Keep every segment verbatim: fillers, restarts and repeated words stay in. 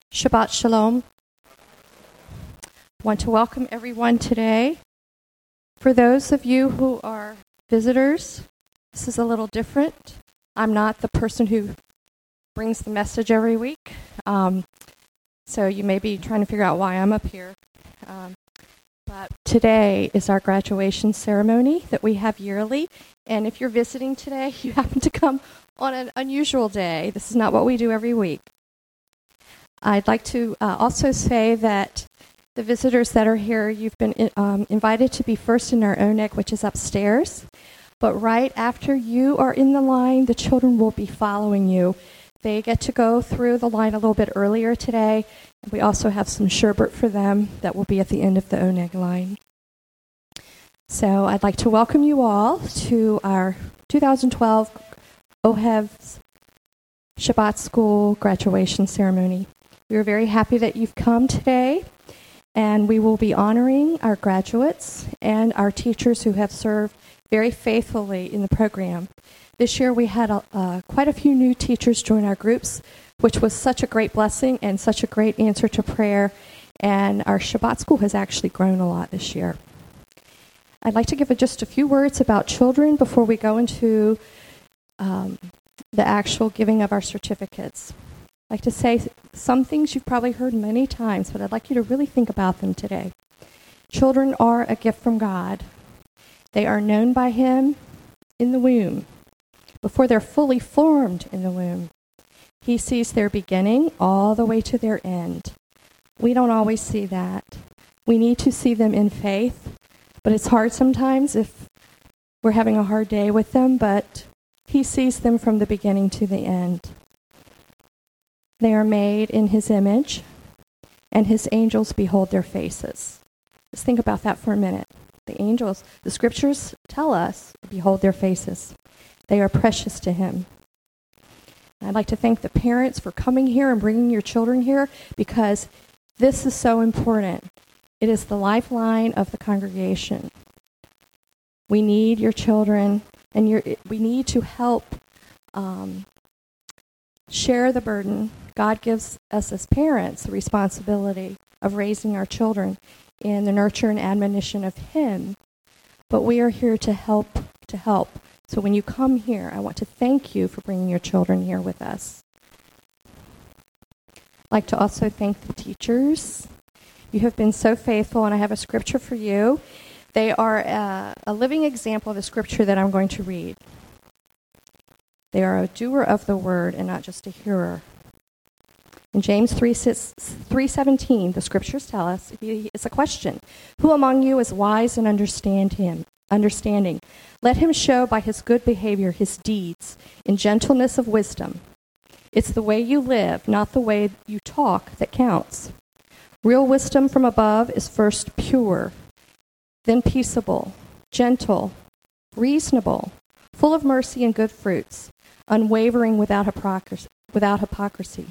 Shabbat Shalom. I want to welcome everyone today. For those of you who are visitors, this is a little different. I'm not the person who brings the message every week, um, so you may be trying to figure out why I'm up here. Um, but today is our graduation ceremony that we have yearly, and if you're visiting today, you happen to come on an unusual day. This is not what we do every week. I'd like to uh, also say that the visitors that are here, you've been in, um, invited to be first in our oneg, which is upstairs. But right after you are in the line, the children will be following you. They get to go through the line a little bit earlier today. We also have some sherbet for them that will be at the end of the oneg line. So I'd like to welcome you all to our two thousand twelve OHEV's Shabbat School graduation ceremony. We are very happy that you've come today, and we will be honoring our graduates and our teachers who have served very faithfully in the program. This year we had a, uh, quite a few new teachers join our groups, which was such a great blessing and such a great answer to prayer, and our Shabbat School has actually grown a lot this year. I'd like to give a, just a few words about children before we go into um, the actual giving of our certificates. I'd like to say some things you've probably heard many times, but I'd like you to really think about them today. Children are a gift from God. They are known by Him in the womb, before they're fully formed in the womb. He sees their beginning all the way to their end. We don't always see that. We need to see them in faith, but it's hard sometimes if we're having a hard day with them, but He sees them from the beginning to the end. They are made in His image, and His angels behold their faces. Just think about that for a minute. The angels, the scriptures tell us, behold their faces. They are precious to Him. I'd like to thank the parents for coming here and bringing your children here, because this is so important. It is the lifeline of the congregation. We need your children, and your, we need to help um, share the burden. God gives us as parents the responsibility of raising our children in the nurture and admonition of Him. But we are here to help, to help. So when you come here, I want to thank you for bringing your children here with us. I'd like to also thank the teachers. You have been so faithful, and I have a scripture for you. They are a, a living example of the scripture that I'm going to read. They are a doer of the word and not just a hearer. In James three seventeen, the scriptures tell us, it's a question. Who among you is wise and understand him, understanding? Let him show by his good behavior his deeds in gentleness of wisdom. It's the way you live, not the way you talk, that counts. Real wisdom from above is first pure, then peaceable, gentle, reasonable, full of mercy and good fruits, unwavering without hypocrisy. Without hypocrisy.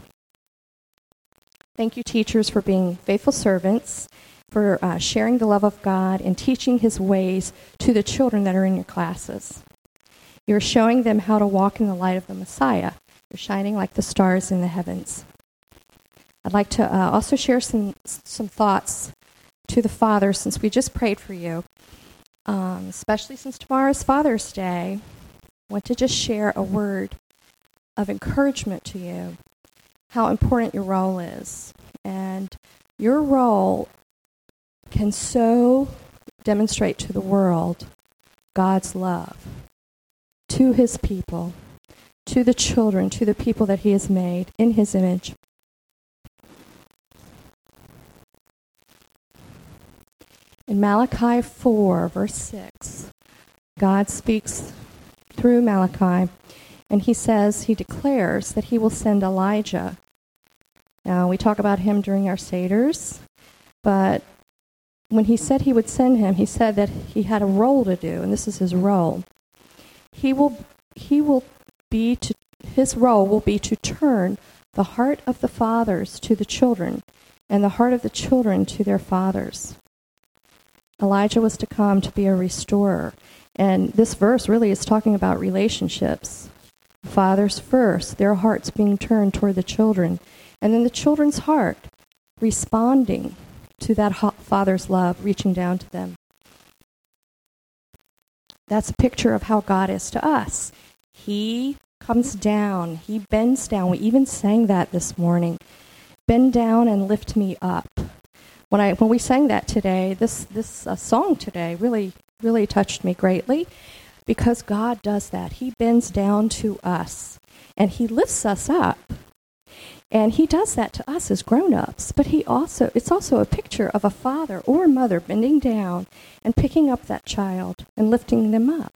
Thank you, teachers, for being faithful servants, for uh, sharing the love of God and teaching His ways to the children that are in your classes. You're showing them how to walk in the light of the Messiah. You're shining like the stars in the heavens. I'd like to uh, also share some some thoughts to the fathers, since we just prayed for you, um, especially since tomorrow is Father's Day. I want to just share a word of encouragement to you, how important your role is. And your role can so demonstrate to the world God's love to His people, to the children, to the people that He has made in His image. In Malachi four, verse six, God speaks through Malachi, and He says, He declares that He will send Elijah. Now, we talk about him during our Seders, but when He said He would send him, He said that he had a role to do, and this is his role. He will, he will be to, his role will be to turn the heart of the fathers to the children, and the heart of the children to their fathers. Elijah was to come to be a restorer, and this verse really is talking about relationships. Fathers first, their hearts being turned toward the children, and then the children's heart responding to that father's love, reaching down to them. That's a picture of how God is to us. He comes down. He bends down. We even sang that this morning. Bend down and lift me up. When I when we sang that today, this this uh, song today really really touched me greatly, because God does that. He bends down to us and he lifts us up. And he does that to us as grown-ups, but he also it's also a picture of a father or a mother bending down and picking up that child and lifting them up.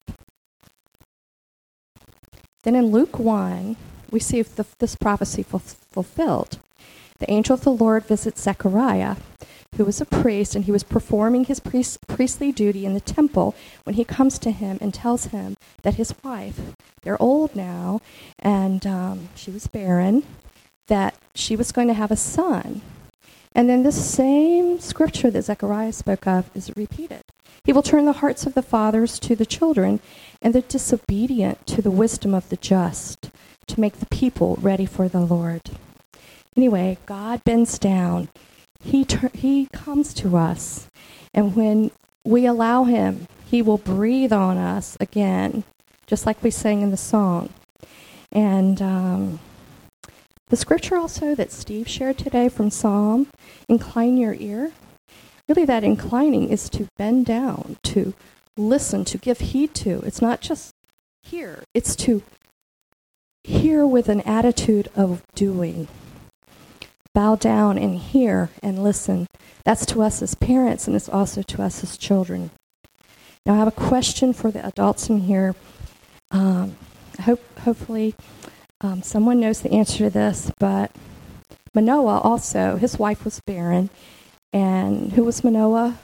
Then in Luke one, we see the, this prophecy f- fulfilled. The angel of the Lord visits Zechariah, who was a priest, and he was performing his priest, priestly duty in the temple when he comes to him and tells him that his wife, they're old now, and um, she was barren, that she was going to have a son. And then this same scripture that Zechariah spoke of is repeated. He will turn the hearts of the fathers to the children and the disobedient to the wisdom of the just, to make the people ready for the Lord. Anyway, God bends down. He ter- he comes to us. And when we allow him, he will breathe on us again, just like we sang in the song. And um, the scripture also that Steve shared today from Psalm, incline your ear, really that inclining is to bend down, to listen, to give heed to. It's not just hear, it's to hear with an attitude of doing. Bow down and hear and listen. That's to us as parents, and it's also to us as children. Now, I have a question for the adults in here. Um, hope, hopefully, um, someone knows the answer to this, but Manoah also, his wife was barren. And who was Manoah?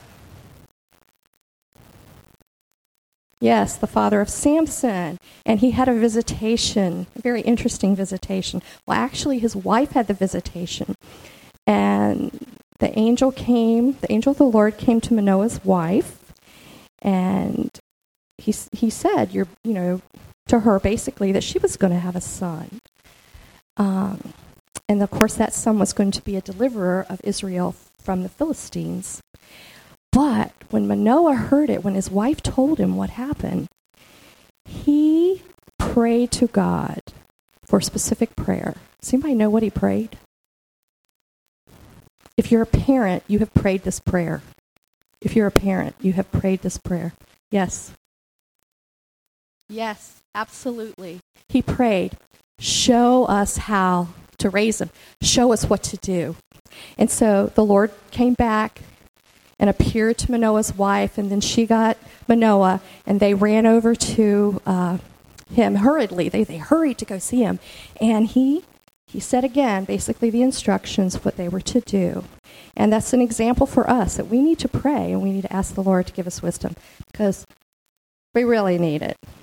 Yes, the father of Samson. And he had a visitation, a very interesting visitation. Well, actually, his wife had the visitation. And the angel came, the angel of the Lord came to Manoah's wife, and he he said, "You're, you know, to her basically that she was going to have a son." Um, and of course, that son was going to be a deliverer of Israel from the Philistines. But when Manoah heard it, when his wife told him what happened, he prayed to God for a specific prayer. Does anybody know what he prayed? If you're a parent, you have prayed this prayer. If you're a parent, you have prayed this prayer. Yes. Yes, absolutely. He prayed, show us how to raise him. Show us what to do. And so the Lord came back and appeared to Manoah's wife, and then she got Manoah, and they ran over to uh, him hurriedly. They they hurried to go see him. And he he said again, basically the instructions, what they were to do. And that's an example for us, that we need to pray, and we need to ask the Lord to give us wisdom, because we really need it.